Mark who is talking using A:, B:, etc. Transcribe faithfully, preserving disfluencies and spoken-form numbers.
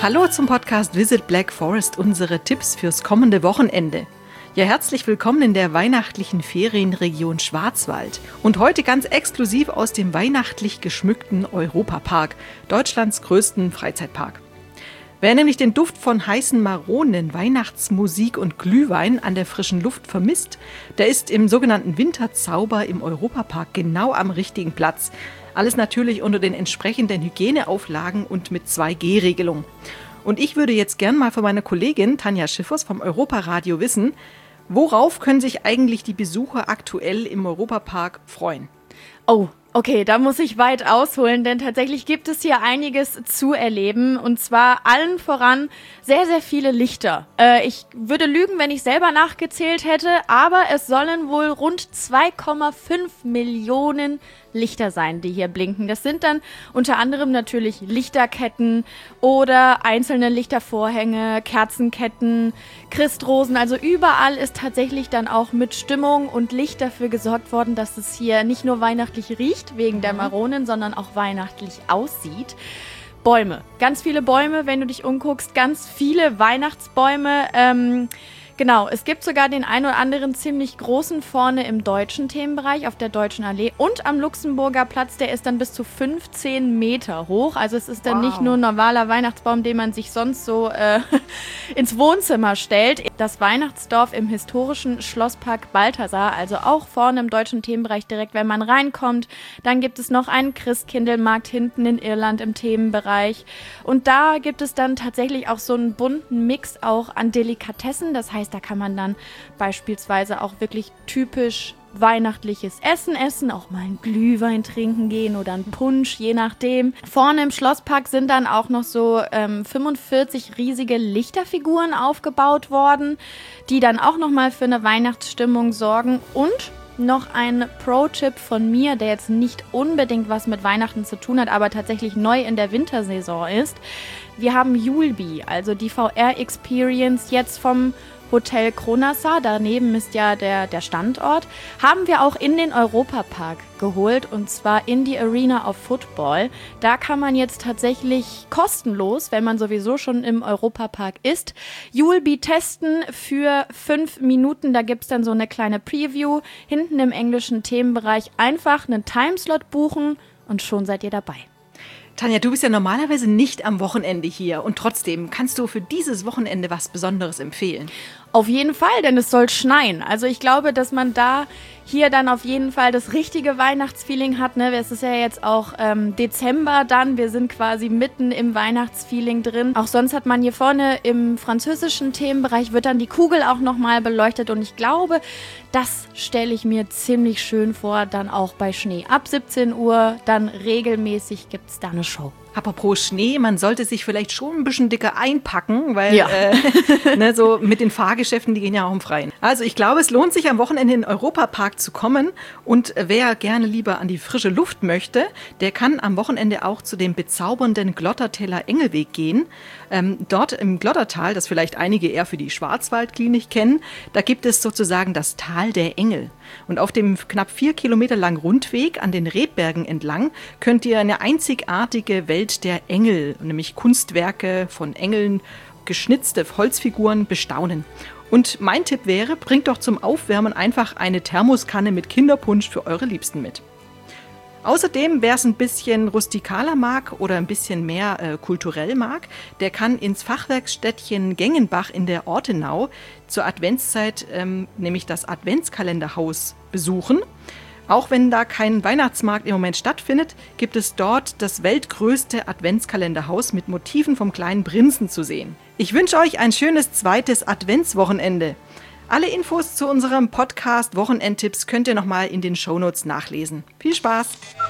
A: Hallo zum Podcast Visit Black Forest, unsere Tipps fürs kommende Wochenende. Ja, herzlich willkommen in der weihnachtlichen Ferienregion Schwarzwald. Und heute ganz exklusiv aus dem weihnachtlich geschmückten Europapark, Deutschlands größten Freizeitpark. Wer nämlich den Duft von heißen Maronen, Weihnachtsmusik und Glühwein an der frischen Luft vermisst, der ist im sogenannten Winterzauber im Europapark genau am richtigen Platz. Alles natürlich unter den entsprechenden Hygieneauflagen und mit zwei G Regelung. Und ich würde jetzt gern mal von meiner Kollegin Tanja Schiffers vom Europaradio wissen, worauf können sich eigentlich die Besucher aktuell im Europapark freuen?
B: Oh, okay, da muss ich weit ausholen, denn tatsächlich gibt es hier einiges zu erleben und zwar allen voran sehr, sehr viele Lichter. Äh, ich würde lügen, wenn ich selber nachgezählt hätte, aber es sollen wohl rund zwei Komma fünf Millionen Lichter sein, die hier blinken. Das sind dann unter anderem natürlich Lichterketten oder einzelne Lichtervorhänge, Kerzenketten, Christrosen. Also überall ist tatsächlich dann auch mit Stimmung und Licht dafür gesorgt worden, dass es hier nicht nur weihnachtlich riecht wegen der Maronen, sondern auch weihnachtlich aussieht. Bäume, ganz viele Bäume, wenn du dich umguckst, ganz viele Weihnachtsbäume. Ähm, Genau, es gibt sogar den ein oder anderen ziemlich großen vorne im deutschen Themenbereich auf der Deutschen Allee und am Luxemburger Platz, der ist dann bis zu fünfzehn Meter hoch. Also es ist dann wow. Nicht nur ein normaler Weihnachtsbaum, den man sich sonst so äh, ins Wohnzimmer stellt. Das Weihnachtsdorf im historischen Schlosspark Balthasar, also auch vorne im deutschen Themenbereich direkt, wenn man reinkommt. Dann gibt es noch einen Christkindlmarkt hinten in Irland im Themenbereich. Und da gibt es dann tatsächlich auch so einen bunten Mix auch an Delikatessen, das heißt, da kann man dann beispielsweise auch wirklich typisch weihnachtliches Essen essen, auch mal einen Glühwein trinken gehen oder einen Punsch, je nachdem. Vorne im Schlosspark sind dann auch noch so ähm, fünfundvierzig riesige Lichterfiguren aufgebaut worden, die dann auch nochmal für eine Weihnachtsstimmung sorgen. Und noch ein Pro-Tipp von mir, der jetzt nicht unbedingt was mit Weihnachten zu tun hat, aber tatsächlich neu in der Wintersaison ist. Wir haben Julbi, also die V R-Experience jetzt vom Hotel Kronasar, daneben ist ja der, der Standort, haben wir auch in den Europapark geholt und zwar in die Arena of Football. Da kann man jetzt tatsächlich kostenlos, wenn man sowieso schon im Europapark ist, Julbi testen für fünf Minuten. Da gibt es dann so eine kleine Preview hinten im englischen Themenbereich. Einfach einen Timeslot buchen und schon seid ihr dabei.
A: Tanja, du bist ja normalerweise nicht am Wochenende hier und trotzdem kannst du für dieses Wochenende was Besonderes empfehlen?
B: Auf jeden Fall, denn es soll schneien. Also ich glaube, dass man da hier dann auf jeden Fall das richtige Weihnachtsfeeling hat. Ne? Es ist ja jetzt auch ähm, Dezember dann, wir sind quasi mitten im Weihnachtsfeeling drin. Auch sonst hat man hier vorne im französischen Themenbereich, wird dann die Kugel auch nochmal beleuchtet und ich glaube, das stelle ich mir ziemlich schön vor, dann auch bei Schnee. Ab siebzehn Uhr, dann regelmäßig gibt es da eine Show.
A: Apropos Schnee, man sollte sich vielleicht schon ein bisschen dicker einpacken, weil
B: ja.
A: äh, ne, so mit den Fahrgeschäften, die gehen ja auch im Freien. Also ich glaube, es lohnt sich am Wochenende in den Europapark zu kommen und wer gerne lieber an die frische Luft möchte, der kann am Wochenende auch zu dem bezaubernden Glottertaler Engelweg gehen. Ähm, dort im Glottertal, das vielleicht einige eher für die Schwarzwaldklinik kennen, da gibt es sozusagen das Tal der Engel. Und auf dem knapp vier Kilometer langen Rundweg an den Redbergen entlang könnt ihr eine einzigartige Welt der Engel, nämlich Kunstwerke von Engeln, geschnitzte Holzfiguren bestaunen. Und mein Tipp wäre, bringt doch zum Aufwärmen einfach eine Thermoskanne mit Kinderpunsch für eure Liebsten mit. Außerdem, wer es ein bisschen rustikaler mag oder ein bisschen mehr äh, kulturell mag, der kann ins Fachwerkstädtchen Gengenbach in der Ortenau zur Adventszeit ähm, nämlich das Adventskalenderhaus besuchen. Auch wenn da kein Weihnachtsmarkt im Moment stattfindet, gibt es dort das weltgrößte Adventskalenderhaus mit Motiven vom kleinen Prinzen zu sehen. Ich wünsche euch ein schönes zweites Adventswochenende. Alle Infos zu unserem Podcast Wochenendtipps könnt ihr nochmal in den Shownotes nachlesen. Viel Spaß!